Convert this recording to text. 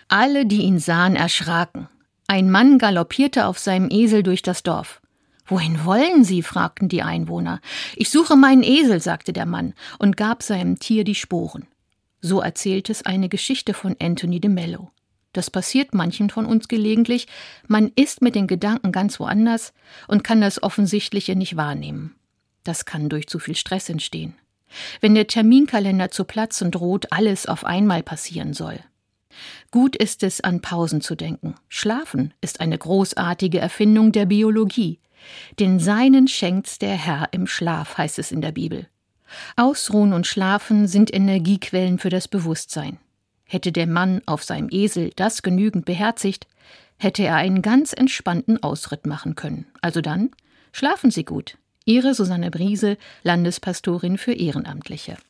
Alle, die ihn sahen, erschraken. Ein Mann galoppierte auf seinem Esel durch das Dorf. »Wohin wollen Sie?« fragten die Einwohner. »Ich suche meinen Esel«, sagte der Mann und gab seinem Tier die Sporen. So erzählt es eine Geschichte von Anthony de Mello. Das passiert manchen von uns gelegentlich. Man ist mit den Gedanken ganz woanders und kann das Offensichtliche nicht wahrnehmen. Das kann durch zu viel Stress entstehen. Wenn der Terminkalender zu platzen droht, alles auf einmal passieren soll. Gut ist es, an Pausen zu denken. Schlafen ist eine großartige Erfindung der Biologie. Den Seinen schenkt's der Herr im Schlaf, heißt es in der Bibel. Ausruhen und Schlafen sind Energiequellen für das Bewusstsein. Hätte der Mann auf seinem Esel das genügend beherzigt, hätte er einen ganz entspannten Ausritt machen können. Also dann, schlafen Sie gut. Ihre Susanne Briese, Landespastorin für Ehrenamtliche.